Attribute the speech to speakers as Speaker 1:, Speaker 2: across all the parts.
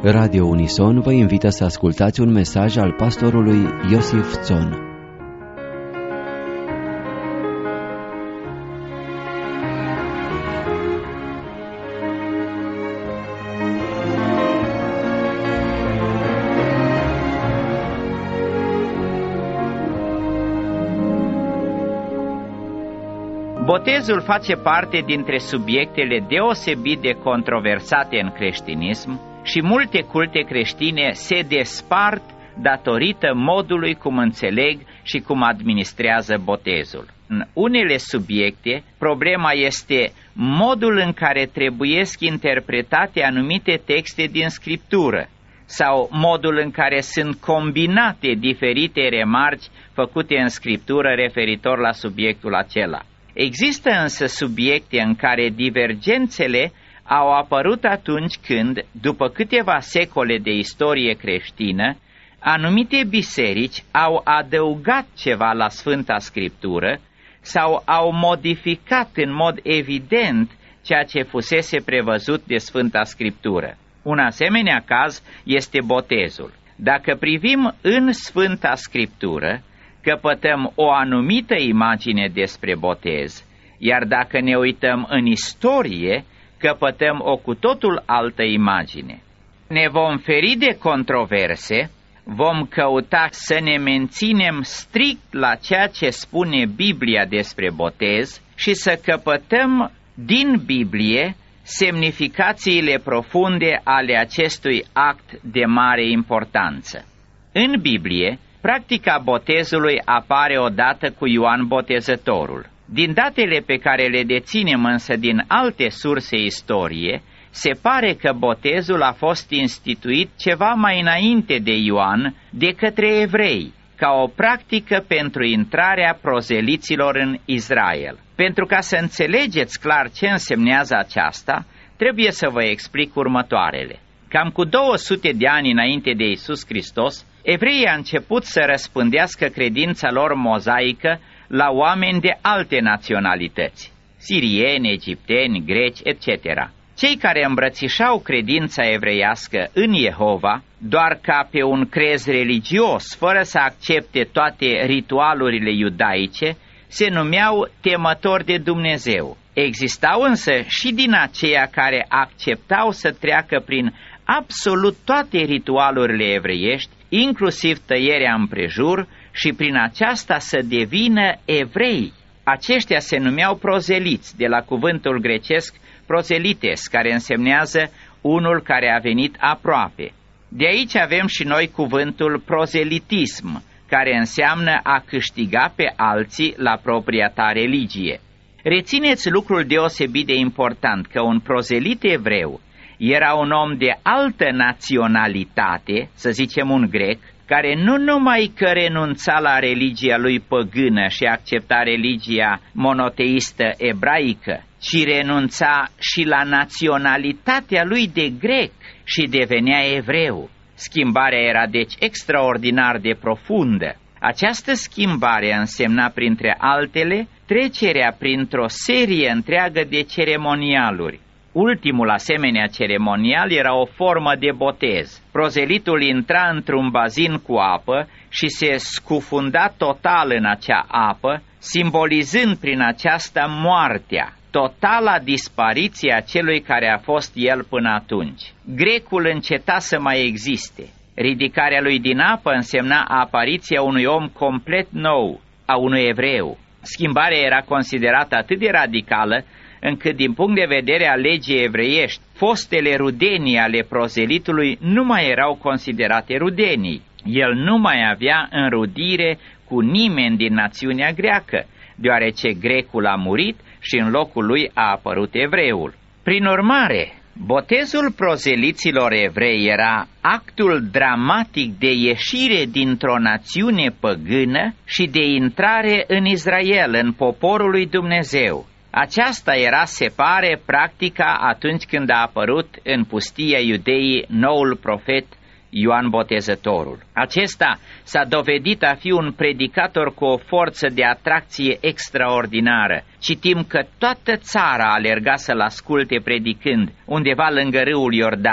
Speaker 1: Radio Unison vă invită să ascultați un mesaj al pastorului Iosif Țon.
Speaker 2: Botezul face parte dintre subiectele deosebit de controversate în creștinism și multe culte creștine se despart datorită modului cum înțeleg și cum administrează botezul. În unele subiecte, problema este modul în care trebuiesc interpretate anumite texte din Scriptură sau modul în care sunt combinate diferite remarci făcute în Scriptură referitor la subiectul acela. Există însă subiecte în care divergențele au apărut atunci când, după câteva secole de istorie creștină, anumite biserici au adăugat ceva la Sfânta Scriptură sau au modificat în mod evident ceea ce fusese prevăzut de Sfânta Scriptură. Un asemenea caz este botezul. Dacă privim în Sfânta Scriptură, căpătăm o anumită imagine despre botez, iar dacă ne uităm în istorie, căpătăm o cu totul altă imagine. Ne vom feri de controverse, vom căuta să ne menținem strict la ceea ce spune Biblia despre botez și să căpătăm din Biblie semnificațiile profunde ale acestui act de mare importanță. În Biblie, practica botezului apare odată cu Ioan Botezătorul. Din datele pe care le deținem însă din alte surse istorie, se pare că botezul a fost instituit ceva mai înainte de Ioan de către evrei, ca o practică pentru intrarea prozeliților în Israel. Pentru ca să înțelegeți clar ce însemnează aceasta, trebuie să vă explic următoarele. Cam cu 200 de ani înainte de Iisus Hristos, evreii au început să răspândească credința lor mozaică la oameni de alte naționalități, sirieni, egipteni, greci, etc. Cei care îmbrățișau credința evreiască în Jehova, doar ca pe un crez religios, fără să accepte toate ritualurile iudaice, se numeau temători de Dumnezeu. Existau însă și din aceia care acceptau să treacă prin absolut toate ritualurile evreiești, inclusiv tăierea împrejur, și prin aceasta să devină evrei. Aceștia se numeau prozeliți, de la cuvântul grecesc prozelites, care însemnează unul care a venit aproape. De aici avem și noi cuvântul prozelitism, care înseamnă a câștiga pe alții la propria ta religie. Rețineți lucrul deosebit de important, că un prozelit evreu era un om de altă naționalitate, să zicem un grec, care nu numai că renunța la religia lui păgână și accepta religia monoteistă ebraică, ci renunța și la naționalitatea lui de grec și devenea evreu. Schimbarea era deci extraordinar de profundă. Această schimbare însemna, printre altele, trecerea printr-o serie întreagă de ceremonialuri. Ultimul asemenea ceremonial era o formă de botez. Prozelitul intra într-un bazin cu apă și se scufunda total în acea apă, simbolizând prin aceasta moartea, totala dispariție a celui care a fost el până atunci. Grecul înceta să mai existe. Ridicarea lui din apă însemna apariția unui om complet nou, a unui evreu. Schimbarea era considerată atât de radicală, încât din punct de vedere al legii evreiești, fostele rudenii ale prozelitului nu mai erau considerate rudenii. El nu mai avea înrudire cu nimeni din națiunea greacă, deoarece grecul a murit și în locul lui a apărut evreul. Prin urmare, botezul prozeliților evrei era actul dramatic de ieșire dintr-o națiune păgână și de intrare în Israel, în poporul lui Dumnezeu. Aceasta era, se pare, practica atunci când a apărut în pustia Iudeii noul profet Ioan Botezătorul. Acesta s-a dovedit a fi un predicator cu o forță de atracție extraordinară. Citim că toată țara alerga să-l asculte predicând undeva lângă râul Iordan.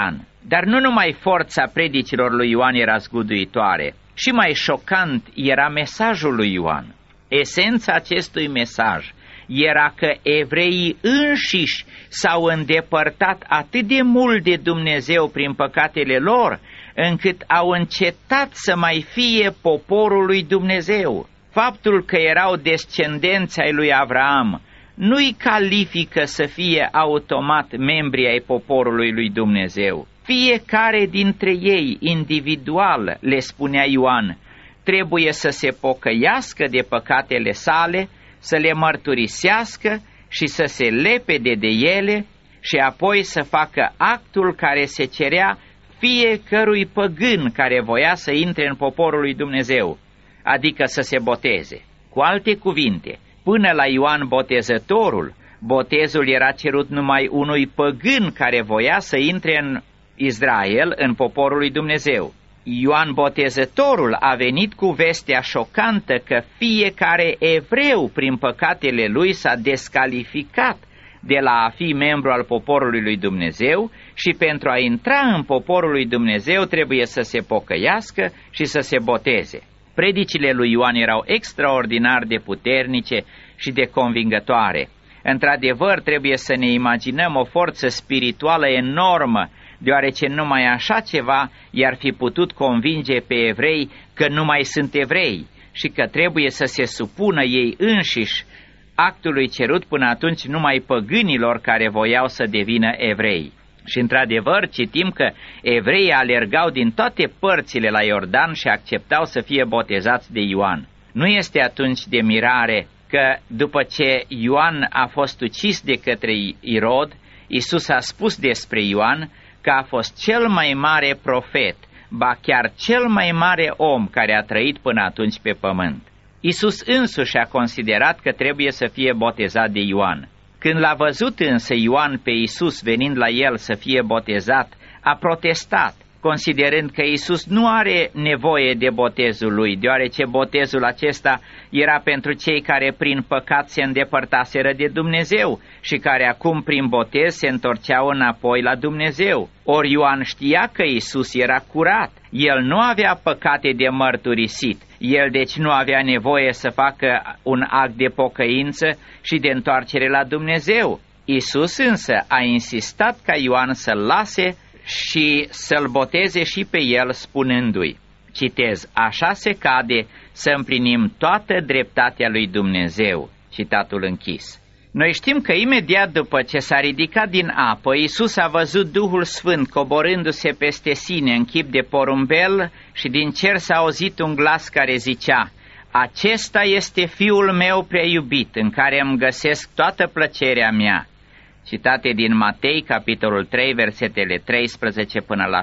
Speaker 2: Dar nu numai forța predicilor lui Ioan era zguduitoare, și mai șocant era mesajul lui Ioan. Esența acestui mesaj era că evreii înșiși s-au îndepărtat atât de mult de Dumnezeu prin păcatele lor, încât au încetat să mai fie poporul lui Dumnezeu. Faptul că erau descendenți ai lui Avraam nu-i califică să fie automat membri ai poporului lui Dumnezeu. Fiecare dintre ei, individual, le spunea Ioan, trebuie să se pocăiască de păcatele sale, să le mărturisească și să se lepede de ele și apoi să facă actul care se cerea fiecărui păgân care voia să intre în poporul lui Dumnezeu, adică să se boteze. Cu alte cuvinte, până la Ioan Botezătorul, botezul era cerut numai unui păgân care voia să intre în Israel, în poporul lui Dumnezeu. Ioan Botezătorul a venit cu vestea șocantă că fiecare evreu prin păcatele lui s-a descalificat de la a fi membru al poporului lui Dumnezeu și pentru a intra în poporul lui Dumnezeu trebuie să se pocăiască și să se boteze. Predicile lui Ioan erau extraordinar de puternice și de convingătoare. Într-adevăr, trebuie să ne imaginăm o forță spirituală enormă, deoarece numai așa ceva i-ar fi putut convinge pe evrei că nu mai sunt evrei și că trebuie să se supună ei înșiși actului cerut până atunci numai păgânilor care voiau să devină evrei. Și într-adevăr citim că evreii alergau din toate părțile la Iordan și acceptau să fie botezați de Ioan. Nu este atunci de mirare că după ce Ioan a fost ucis de către Irod, Iisus a spus despre Ioan că a fost cel mai mare profet, ba chiar cel mai mare om care a trăit până atunci pe pământ. Iisus însuși a considerat că trebuie să fie botezat de Ioan. Când l-a văzut însă Ioan pe Iisus venind la el să fie botezat, a protestat, considerând că Iisus nu are nevoie de botezul lui, deoarece botezul acesta era pentru cei care prin păcat se îndepărtaseră de Dumnezeu și care acum prin botez se întorceau înapoi la Dumnezeu. Ori Ioan știa că Iisus era curat, el nu avea păcate de mărturisit, el deci nu avea nevoie să facă un act de pocăință și de întoarcere la Dumnezeu. Iisus însă a insistat ca Ioan să-l lase și să-l boteze și pe el spunându-i, citez, așa se cade să împlinim toată dreptatea lui Dumnezeu, citatul închis. Noi știm că imediat după ce s-a ridicat din apă, Iisus a văzut Duhul Sfânt coborându-se peste sine în chip de porumbel și din cer s-a auzit un glas care zicea, acesta este Fiul meu prea iubit, în care îmi găsesc toată plăcerea mea. Citate din Matei, capitolul 3, versetele 13 până la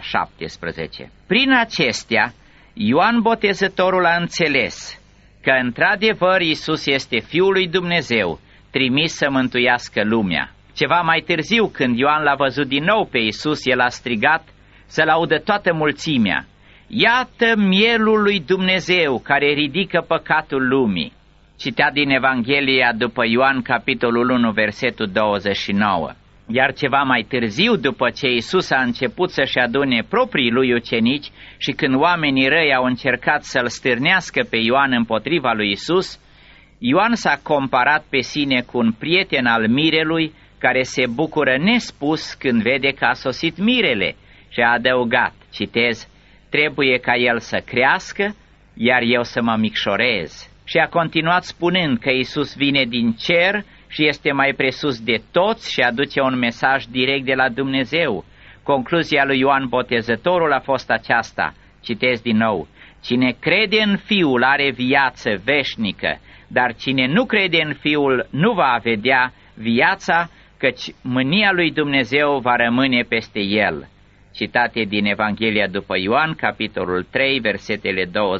Speaker 2: 17. Prin acestea, Ioan Botezătorul a înțeles că într-adevăr Iisus este Fiul lui Dumnezeu, trimis să mântuiască lumea. Ceva mai târziu, când Ioan l-a văzut din nou pe Iisus, el a strigat să laudă toată mulțimea. Iată mielul lui Dumnezeu care ridică păcatul lumii. Citat din Evanghelia după Ioan, capitolul 1, versetul 29. Iar ceva mai târziu, după ce Iisus a început să-și adune proprii lui ucenici și când oamenii răi au încercat să-l stârnească pe Ioan împotriva lui Iisus, Ioan s-a comparat pe sine cu un prieten al mirelui care se bucură nespus când vede că a sosit mirele și a adăugat, citez, trebuie ca el să crească, iar eu să mă micșorez. Și a continuat spunând că Iisus vine din cer și este mai presus de toți și aduce un mesaj direct de la Dumnezeu. Concluzia lui Ioan Botezătorul a fost aceasta, citez din nou, cine crede în Fiul are viață veșnică, dar cine nu crede în Fiul nu va vedea viața, căci mânia lui Dumnezeu va rămâne peste el. Citate din Evanghelia după Ioan, capitolul 3, versetele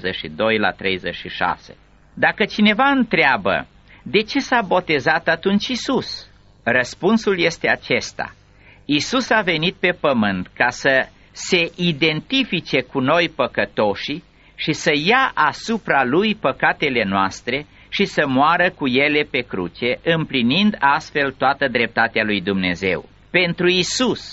Speaker 2: 22 la 36. Dacă cineva întreabă, de ce s-a botezat atunci Iisus? Răspunsul este acesta. Iisus a venit pe pământ ca să se identifice cu noi păcătoșii și să ia asupra lui păcatele noastre și să moară cu ele pe cruce, împlinind astfel toată dreptatea lui Dumnezeu. Pentru Iisus,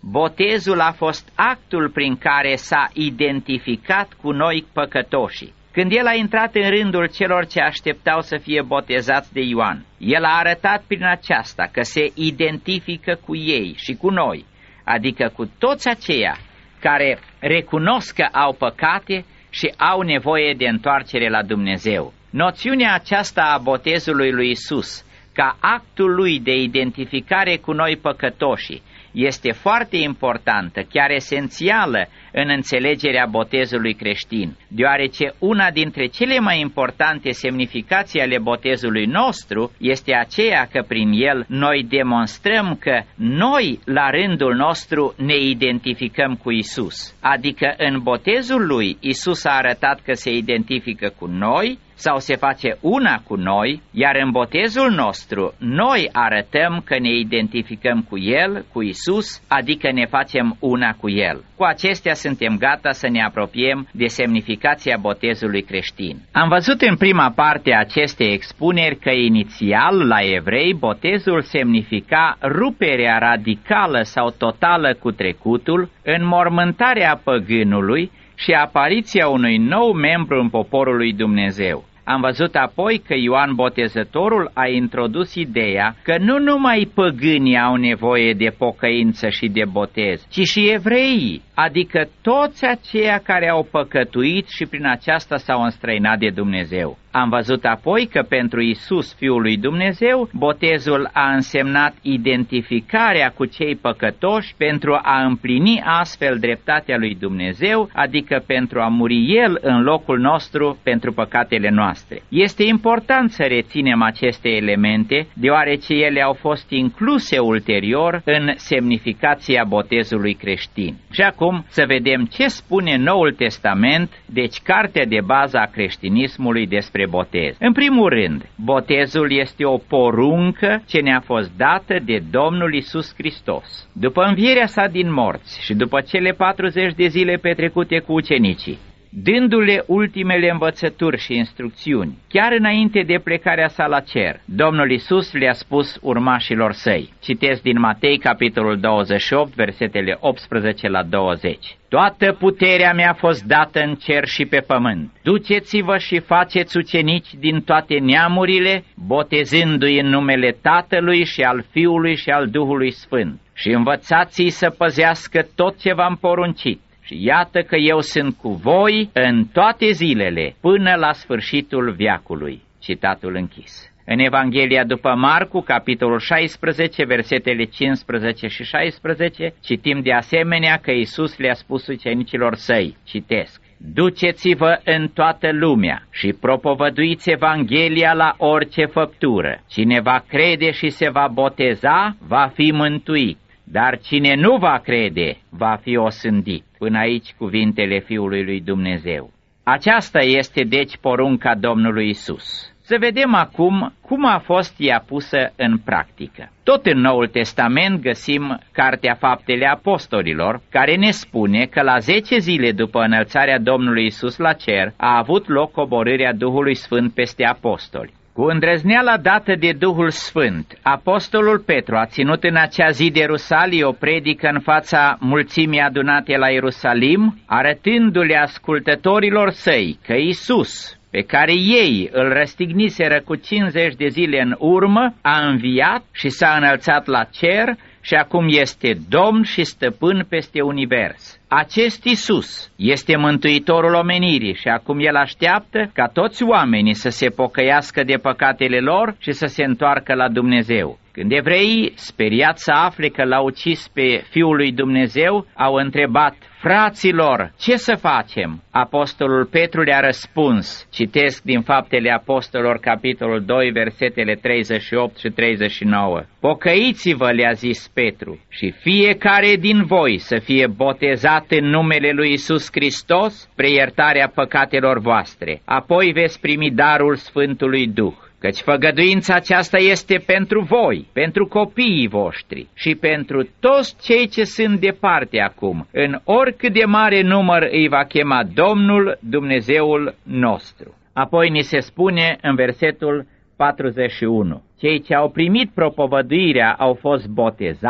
Speaker 2: botezul a fost actul prin care s-a identificat cu noi păcătoșii. Când el a intrat în rândul celor ce așteptau să fie botezați de Ioan, el a arătat prin aceasta că se identifică cu ei și cu noi, adică cu toți aceia care recunosc că au păcate și au nevoie de întoarcere la Dumnezeu. Noțiunea aceasta a botezului lui Iisus, ca actul lui de identificare cu noi păcătoșii, este foarte importantă, chiar esențială în înțelegerea botezului creștin, deoarece una dintre cele mai importante semnificații ale botezului nostru este aceea că prin el noi demonstrăm că noi, la rândul nostru, ne identificăm cu Isus. Adică în botezul lui, Isus a arătat că se identifică cu noi sau se face una cu noi, iar în botezul nostru, noi arătăm că ne identificăm cu El, cu Isus, adică ne facem una cu El. Cu acestea suntem gata să ne apropiem de semnificația botezului creștin. Am văzut în prima parte a acestei expuneri că inițial, la evrei, botezul semnifica ruperea radicală sau totală cu trecutul, înmormântarea păgânului și apariția unui nou membru în poporul lui Dumnezeu. Am văzut apoi că Ioan Botezătorul a introdus ideea că nu numai păgânii au nevoie de pocăință și de botez, ci și evreii, adică toți aceia care au păcătuit și prin aceasta s-au înstrăinat de Dumnezeu. Am văzut apoi că pentru Iisus, Fiul lui Dumnezeu, botezul a însemnat identificarea cu cei păcătoși pentru a împlini astfel dreptatea lui Dumnezeu, adică pentru a muri El în locul nostru pentru păcatele noastre. Este important să reținem aceste elemente, deoarece ele au fost incluse ulterior în semnificația botezului creștin. Și acum să vedem ce spune Noul Testament, deci cartea de bază a creștinismului despre botez. În primul rând, botezul este o poruncă ce ne-a fost dată de Domnul Iisus Hristos. După învierea sa din morți și după cele 40 de zile petrecute cu ucenicii, dându-le ultimele învățături și instrucțiuni, chiar înainte de plecarea sa la cer, Domnul Iisus le-a spus urmașilor săi. Citesc din Matei, capitolul 28, versetele 18 la 20. Toată puterea mi-a fost dată în cer și pe pământ. Duceți-vă și faceți ucenici din toate neamurile, botezându-i în numele Tatălui și al Fiului și al Duhului Sfânt. Și învățați-i să păzească tot ce v-am poruncit. Și iată că eu sunt cu voi în toate zilele, până la sfârșitul veacului. Citatul închis. În Evanghelia după Marcu, capitolul 16, versetele 15 și 16, citim de asemenea că Iisus le-a spus ucenicilor săi, citesc: Duceți-vă în toată lumea și propovăduiți Evanghelia la orice făptură. Cine va crede și se va boteza, va fi mântuit. Dar cine nu va crede, va fi osândit. Până aici cuvintele Fiului lui Dumnezeu. Aceasta este deci porunca Domnului Isus. Să vedem acum cum a fost ea pusă în practică. Tot în Noul Testament găsim Cartea Faptele Apostolilor, care ne spune că la 10 zile după înălțarea Domnului Isus la cer a avut loc coborârea Duhului Sfânt peste apostoli. Cu îndrăzneala dată de Duhul Sfânt, apostolul Petru a ținut în acea zi de Rusalii o predică în fața mulțimii adunate la Ierusalim, arătându-le ascultătorilor săi că Iisus, pe care ei îl răstigniseră cu 50 de zile în urmă, a înviat și s-a înălțat la cer și acum este Domn și stăpân peste univers. Acest Iisus este mântuitorul omenirii și acum El așteaptă ca toți oamenii să se pocăiască de păcatele lor și să se întoarcă la Dumnezeu. Când evreii, speriați să afle că l-au ucis pe Fiul lui Dumnezeu, au întrebat: fraților, ce să facem? Apostolul Petru le-a răspuns, citesc din Faptele Apostolilor, capitolul 2, versetele 38 și 39. Pocăiți-vă, le-a zis Petru, și fiecare din voi să fie botezat în numele lui Iisus Hristos, spre iertarea păcatelor voastre. Apoi veți primi darul Sfântului Duh. Căci făgăduința aceasta este pentru voi, pentru copiii voștri și pentru toți cei ce sunt departe acum, în oricât de mare număr îi va chema Domnul Dumnezeul nostru. Apoi ni se spune în versetul 41, cei ce au primit propovăduirea au fost botezați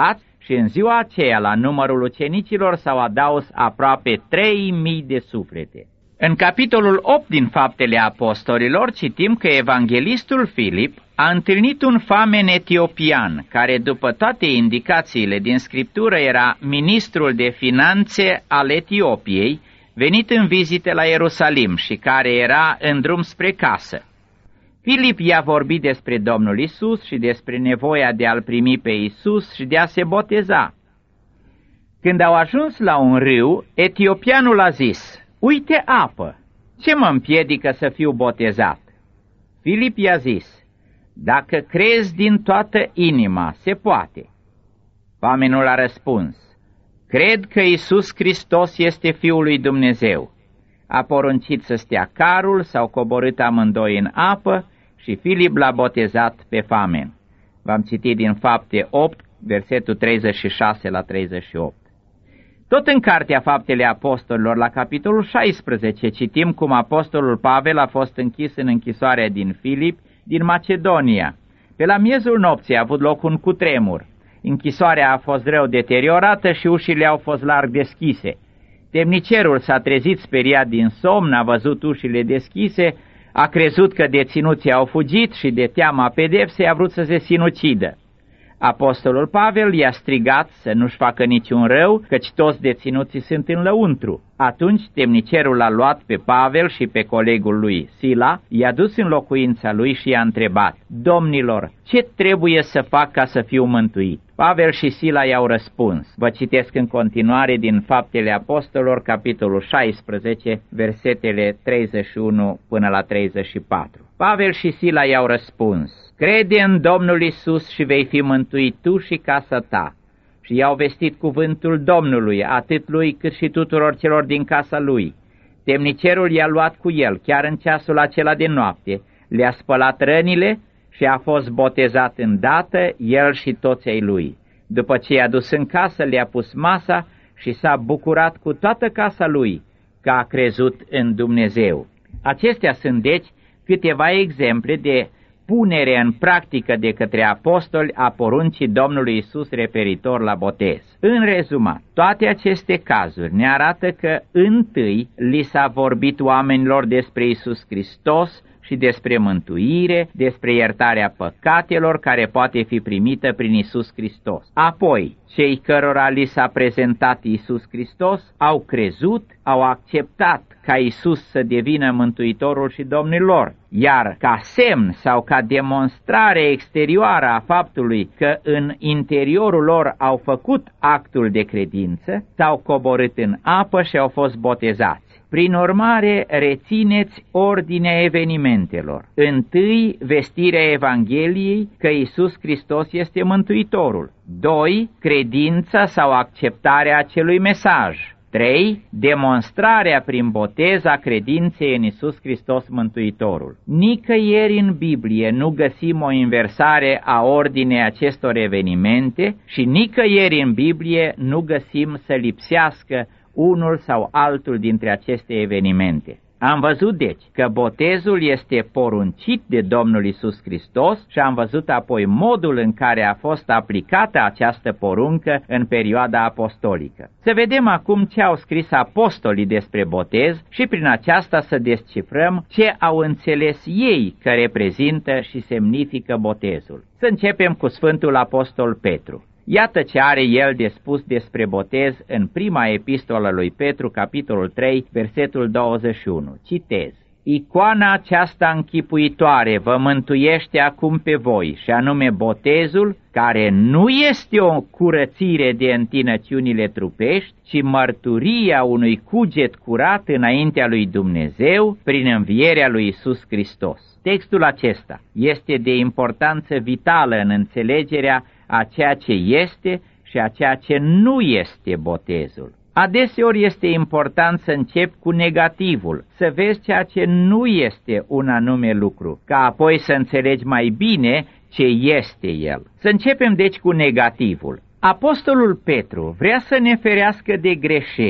Speaker 2: și în ziua aceea la numărul ucenicilor s-au adaus aproape 3.000 de suflete. În capitolul 8 din Faptele Apostolilor citim că evanghelistul Filip a întâlnit un famen etiopian, care după toate indicațiile din Scriptură era ministrul de finanțe al Etiopiei, venit în vizite la Ierusalim și care era în drum spre casă. Filip i-a vorbit despre Domnul Isus și despre nevoia de a-L primi pe Isus și de a se boteza. Când au ajuns la un râu, etiopianul a zis: "Uite apă, ce mă împiedică să fiu botezat?" Filip i-a zis: "Dacă crezi din toată inima, se poate." Famenul a răspuns: "Cred că Iisus Hristos este Fiul lui Dumnezeu." A poruncit să stea carul, s-au coborât amândoi în apă și Filip l-a botezat pe famen. V-am citit din Fapte 8, versetul 36 la 38. Tot în Cartea Faptele Apostolilor, la capitolul 16, citim cum apostolul Pavel a fost închis în închisoarea din Filip, din Macedonia. Pe la miezul nopții a avut loc un cutremur. Închisoarea a fost rău deteriorată și ușile au fost larg deschise. Temnicerul s-a trezit speriat din somn, a văzut ușile deschise, a crezut că deținuții au fugit și de teama pedepsei a vrut să se sinucidă. Apostolul Pavel i-a strigat să nu-și facă niciun rău, căci toți deținuții sunt în lăuntru. Atunci temnicerul l-a luat pe Pavel și pe colegul lui Sila, i-a dus în locuința lui și i-a întrebat: "Domnilor, ce trebuie să fac ca să fiu mântuit?" Pavel și Sila i-au răspuns. Vă citesc în continuare din Faptele Apostolilor, capitolul 16, versetele 31 până la 34. Pavel și Sila i-au răspuns: "Crede în Domnul Isus și vei fi mântuit tu și casa ta." Și i-au vestit cuvântul Domnului, atât lui cât și tuturor celor din casa lui. Temnicerul i-a luat cu el, chiar în ceasul acela de noapte, le-a spălat rănile și a fost botezat îndată, el și toți ai lui. După ce i-a dus în casă, le-a pus masa și s-a bucurat cu toată casa lui, că a crezut în Dumnezeu. Acestea sunt, deci, câteva exemple de punere în practică de către apostoli a poruncii Domnului Isus referitor la botez. În rezumat, toate aceste cazuri ne arată că întâi li s-a vorbit oamenilor despre Isus Hristos și despre mântuire, despre iertarea păcatelor care poate fi primită prin Isus Hristos. Apoi, cei cărora li s-a prezentat Isus Hristos au crezut, au acceptat ca Isus să devină Mântuitorul și Domnul lor, iar ca semn sau ca demonstrare exterioară a faptului că în interiorul lor au făcut actul de credință, s-au coborât în apă și au fost botezați. Prin urmare, rețineți ordinea evenimentelor. Întâi, vestirea Evangheliei că Iisus Hristos este Mântuitorul. 2. Credința sau acceptarea acelui mesaj. 3. Demonstrarea prin botez a credinței în Iisus Hristos Mântuitorul. Nicăieri în Biblie nu găsim o inversare a ordinei acestor evenimente și nicăieri în Biblie nu găsim să lipsească unul sau altul dintre aceste evenimente. Am văzut deci că botezul este poruncit de Domnul Iisus Hristos și am văzut apoi modul în care a fost aplicată această poruncă în perioada apostolică. Să vedem acum ce au scris apostolii despre botez și prin aceasta să descifrăm ce au înțeles ei că reprezintă și semnifică botezul. Să începem cu Sfântul Apostol Petru. Iată ce are el de spus despre botez în prima epistolă lui Petru, capitolul 3, versetul 21. Citez: "Icoana aceasta închipuitoare vă mântuiește acum pe voi, și anume botezul, care nu este o curățire de întinăciunile trupești, ci mărturia unui cuget curat înaintea lui Dumnezeu prin învierea lui Iisus Hristos." Textul acesta este de importanță vitală în înțelegerea a ceea ce este și a ceea ce nu este botezul. Adeseori este important să începi cu negativul, să vezi ceea ce nu este un anume lucru, ca apoi să înțelegi mai bine ce este el. Să începem deci cu negativul. Apostolul Petru vrea să ne ferească de greșeli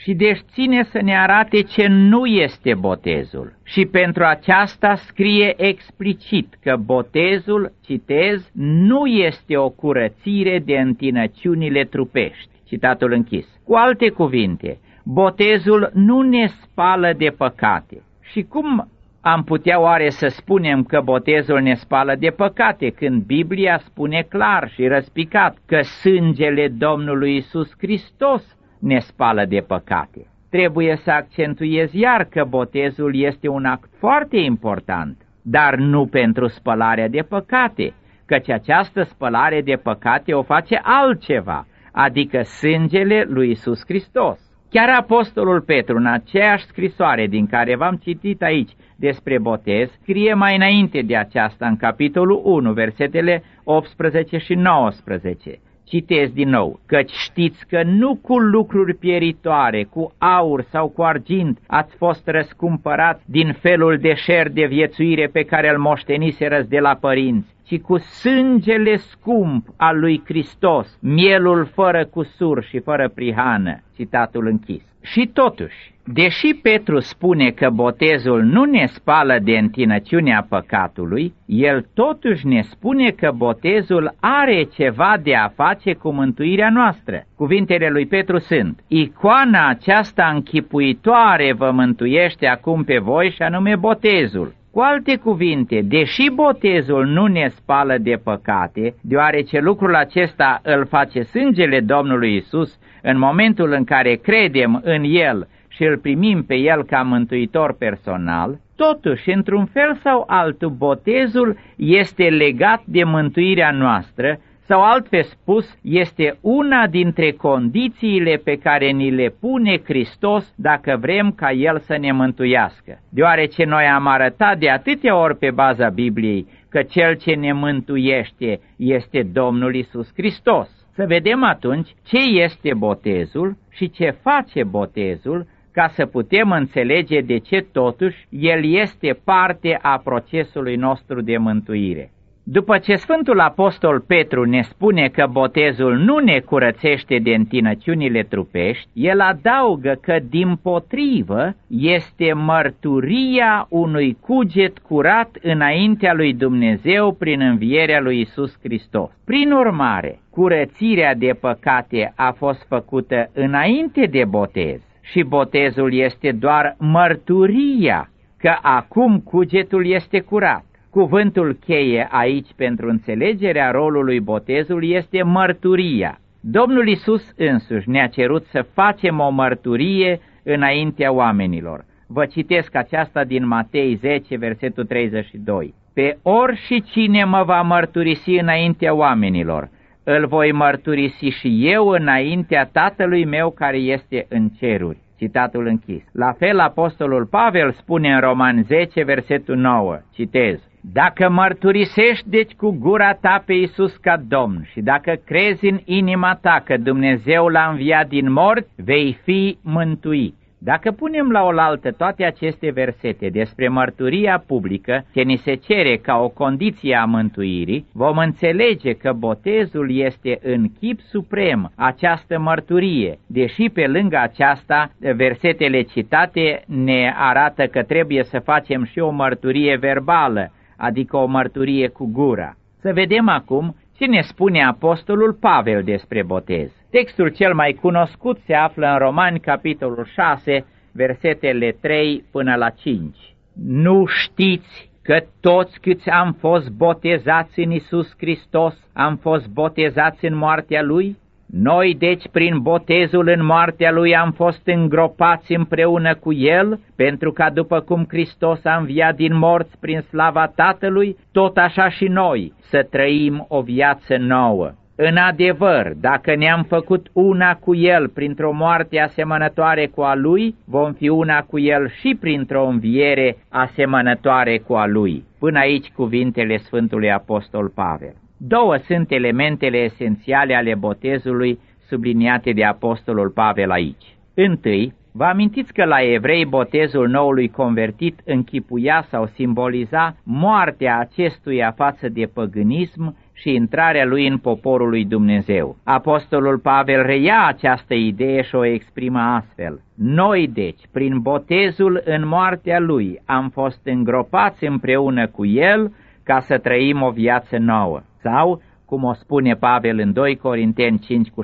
Speaker 2: Și deci ține să ne arate ce nu este botezul. Și pentru aceasta scrie explicit că botezul, citez, nu este o curățire de întinăciunile trupești. Citatul închis. Cu alte cuvinte, botezul nu ne spală de păcate. Și cum am putea oare să spunem că botezul ne spală de păcate, când Biblia spune clar și răspicat că sângele Domnului Iisus Hristos ne spală de păcate? Trebuie să accentuez iar că botezul este un act foarte important, dar nu pentru spălarea de păcate, căci această spălare de păcate o face altceva, adică sângele lui Iisus Hristos. Chiar apostolul Petru, în aceeași scrisoare din care v-am citit aici despre botez, scrie mai înainte de aceasta în capitolul 1, versetele 18 și 19. Citez din nou, căci știți că nu cu lucruri pieritoare, cu aur sau cu argint ați fost răscumpărați din felul de șer de viețuire pe care îl moșteniserăți de la părinți, ci cu sângele scump al lui Hristos, mielul fără cusur și fără prihană. Citatul închis. Și totuși, deși Petru spune că botezul nu ne spală de întinăciunea păcatului, el totuși ne spune că botezul are ceva de a face cu mântuirea noastră. Cuvintele lui Petru sunt: icoana aceasta închipuitoare vă mântuiește acum pe voi, și anume botezul. Cu alte cuvinte, deși botezul nu ne spală de păcate, deoarece lucrul acesta îl face sângele Domnului Iisus în momentul în care credem în El și îl primim pe El ca mântuitor personal, totuși, într-un fel sau altul, botezul este legat de mântuirea noastră, sau altfel spus, este una dintre condițiile pe care ni le pune Hristos dacă vrem ca El să ne mântuiască. Deoarece noi am arătat de atâtea ori pe baza Bibliei că Cel ce ne mântuiește este Domnul Iisus Hristos. Să vedem atunci ce este botezul și ce face botezul, ca să putem înțelege de ce totuși el este parte a procesului nostru de mântuire. După ce Sfântul Apostol Petru ne spune că botezul nu ne curățește de întinăciunile trupești, el adaugă că dimpotrivă este mărturia unui cuget curat înaintea lui Dumnezeu prin învierea lui Iisus Hristos. Prin urmare, curățirea de păcate a fost făcută înainte de botez și botezul este doar mărturia că acum cugetul este curat. Cuvântul cheie aici pentru înțelegerea rolului botezului este mărturia. Domnul Iisus însuși ne-a cerut să facem o mărturie înaintea oamenilor. Vă citesc aceasta din Matei 10, versetul 32. Pe oricine mă va mărturisi înaintea oamenilor, îl voi mărturisi și eu înaintea Tatălui meu care este în ceruri. Citatul închis. La fel, apostolul Pavel spune în Romani 10, versetul 9, citez: dacă mărturisești deci cu gura ta pe Iisus ca Domn și dacă crezi în inima ta că Dumnezeu l-a înviat din morți, vei fi mântuit. Dacă punem la oaltă toate aceste versete despre mărturia publică ce ni se cere ca o condiție a mântuirii, vom înțelege că botezul este în chip suprem această mărturie, deși pe lângă aceasta versetele citate ne arată că trebuie să facem și o mărturie verbală, adică o mărturie cu gura. Să vedem acum ce ne spune apostolul Pavel despre botez. Textul cel mai cunoscut se află în Romani, capitolul 6, versetele 3 până la 5. Nu știți că toți câți am fost botezați în Iisus Hristos, am fost botezați în moartea Lui? Noi, deci, prin botezul în moartea Lui am fost îngropați împreună cu El, pentru ca după cum Hristos a înviat din morți prin slava Tatălui, tot așa și noi să trăim o viață nouă. În adevăr, dacă ne-am făcut una cu El printr-o moarte asemănătoare cu a Lui, vom fi una cu El și printr-o înviere asemănătoare cu a Lui. Până aici cuvintele Sfântului Apostol Pavel. Două sunt elementele esențiale ale botezului subliniate de apostolul Pavel aici. Întâi, vă amintiți că la evrei botezul noului convertit închipuia sau simboliza moartea acestuia față de păgânism și intrarea lui în poporul lui Dumnezeu. Apostolul Pavel reia această idee și o exprimă astfel: noi, deci, prin botezul în moartea lui, am fost îngropați împreună cu el ca să trăim o viață nouă. Sau, cum o spune Pavel în 2 Corinteni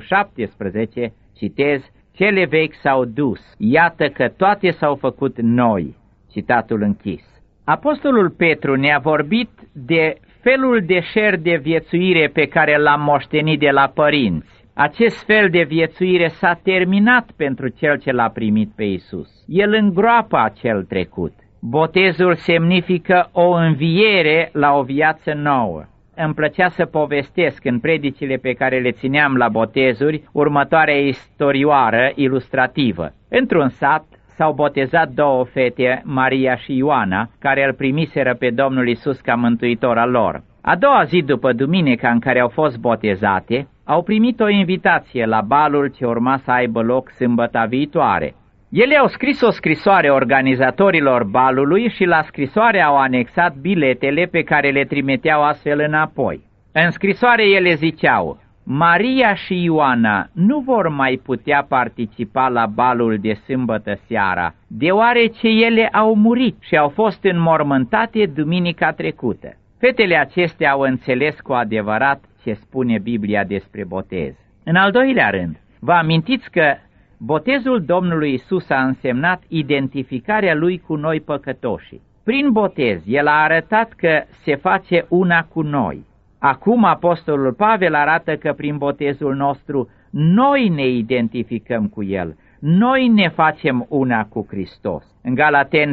Speaker 2: 5:17, citez, cele vechi s-au dus, iată că toate s-au făcut noi. Citatul închis. Apostolul Petru ne-a vorbit de felul de șer de viețuire pe care l-am moștenit de la părinți. Acest fel de viețuire s-a terminat pentru cel ce l-a primit pe Iisus. El îngroapă acel trecut. Botezul semnifică o înviere la o viață nouă. Îmi plăcea să povestesc în predicile pe care le țineam la botezuri următoarea istorioară ilustrativă. Într-un sat s-au botezat două fete, Maria și Ioana, care îl primiseră pe Domnul Iisus ca mântuitor al lor. A doua zi după duminica în care au fost botezate, au primit o invitație la balul ce urma să aibă loc sâmbăta viitoare. Ele au scris o scrisoare organizatorilor balului și la scrisoare au anexat biletele pe care le trimiteau astfel înapoi. În scrisoare ele ziceau: Maria și Ioana nu vor mai putea participa la balul de sâmbătă seara, deoarece ele au murit și au fost înmormântate duminica trecută. Fetele acestea au înțeles cu adevărat ce spune Biblia despre botez. În al doilea rând, vă amintiți că botezul Domnului Iisus a însemnat identificarea Lui cu noi păcătoșii. Prin botez, El a arătat că se face una cu noi. Acum Apostolul Pavel arată că prin botezul nostru noi ne identificăm cu El, noi ne facem una cu Hristos. În Galateni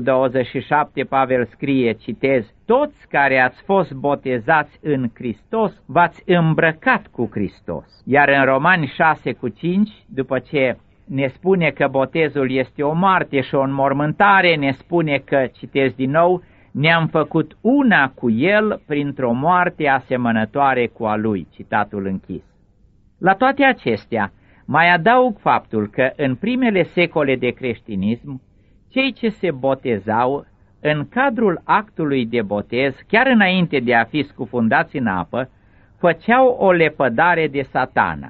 Speaker 2: 3:27 Pavel scrie, citez, toți care ați fost botezați în Hristos v-ați îmbrăcat cu Hristos. Iar în Romani 6:5, după ce ne spune că botezul este o moarte și o înmormântare, ne spune că, citez din nou, ne-am făcut una cu El printr-o moarte asemănătoare cu a Lui, citatul închis. La toate acestea, mai adaug faptul că în primele secole de creștinism, cei ce se botezau, în cadrul actului de botez, chiar înainte de a fi scufundați în apă, făceau o lepădare de Satana.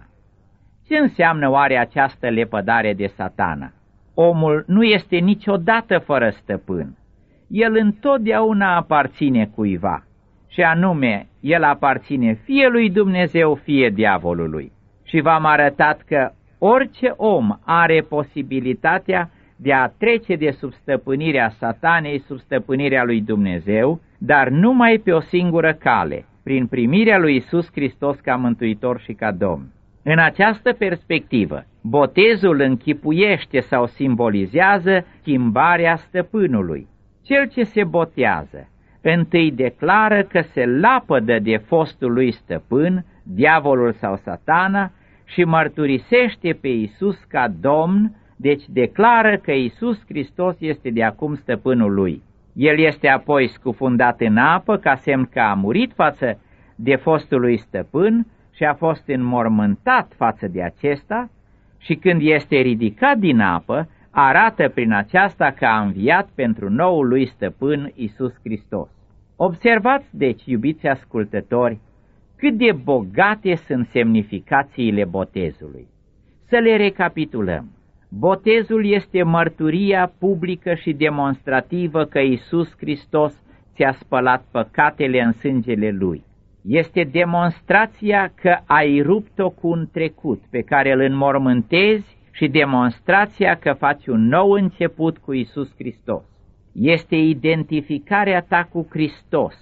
Speaker 2: Ce înseamnă oare această lepădare de Satana? Omul nu este niciodată fără stăpân. El întotdeauna aparține cuiva, și anume, el aparține fie lui Dumnezeu, fie diavolului. Și v-am arătat că orice om are posibilitatea de a trece de sub stăpânirea Satanei sub stăpânirea lui Dumnezeu, dar numai pe o singură cale, prin primirea lui Iisus Hristos ca Mântuitor și ca Domn. În această perspectivă, botezul închipuiește sau simbolizează schimbarea stăpânului. Cel ce se botează întâi declară că se lapădă de fostul lui stăpân, diavolul sau Satana, și mărturisește pe Iisus ca Domn, deci declară că Iisus Hristos este de acum stăpânul lui. El este apoi scufundat în apă ca semn că a murit față de fostul lui stăpân și a fost înmormântat față de acesta și când este ridicat din apă, arată prin aceasta că a înviat pentru noul lui stăpân Iisus Hristos. Observați, deci, iubiți ascultători, cât de bogate sunt semnificațiile botezului. Să le recapitulăm. Botezul este mărturia publică și demonstrativă că Iisus Hristos ți-a spălat păcatele în sângele Lui. Este demonstrația că ai rupt-o cu un trecut pe care îl înmormântezi și demonstrația că faci un nou început cu Iisus Hristos. Este identificarea ta cu Hristos,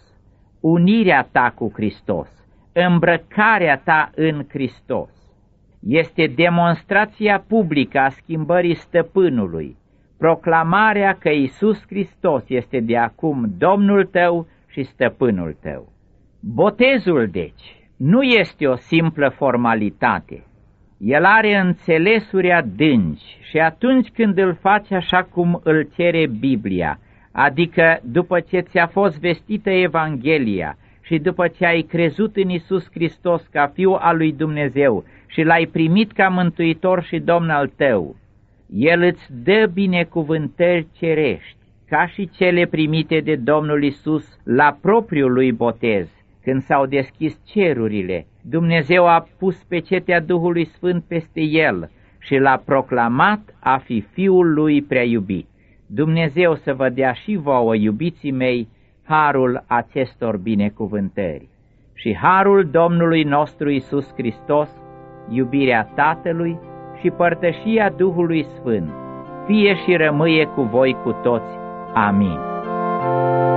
Speaker 2: unirea ta cu Hristos, îmbrăcarea ta în Hristos. Este demonstrația publică a schimbării stăpânului, proclamarea că Iisus Hristos este de acum Domnul tău și stăpânul tău. Botezul, deci, nu este o simplă formalitate. El are înțelesuri adânci și atunci când îl faci așa cum îl cere Biblia, adică după ce ți-a fost vestită Evanghelia și după ce ai crezut în Iisus Hristos ca Fiul al lui Dumnezeu și l-ai primit ca Mântuitor și Domn al tău, El îți dă binecuvântări cerești, ca și cele primite de Domnul Iisus la propriul lui botez, când s-au deschis cerurile, Dumnezeu a pus pecetea Duhului Sfânt peste el și l-a proclamat a fi Fiul lui prea iubit. Dumnezeu să vă dea și vouă, iubiții mei, harul acestor binecuvântări. Și harul Domnului nostru Iisus Hristos, iubirea Tatălui și părtășia Duhului Sfânt, fie și rămâie cu voi cu toți. Amin.